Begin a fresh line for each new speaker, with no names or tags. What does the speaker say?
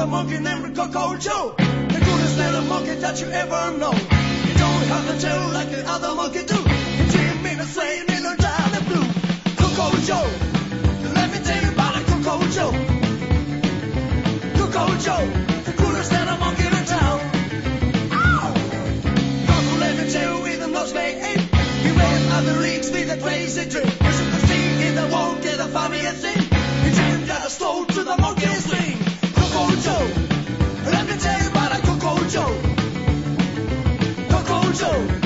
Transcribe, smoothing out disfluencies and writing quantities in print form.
a monkey named Coco Joe. The coolest little monkey that you ever know. You don't have to tell like the other monkey do. You dream me the same in a dark blue. Coco Joe, let me tell you about a Coco Joe. Coco Joe, the coolest little monkey in town. Ow! Coco, let me tell you, with a nose like ape. He ran out the leagues with a crazy dream. He's in the sting in the won't get a funniest thing. He dreamed that a stole to the monkey swing. Coco Joe, let me tell you about a Coco Joe. Coco Joe.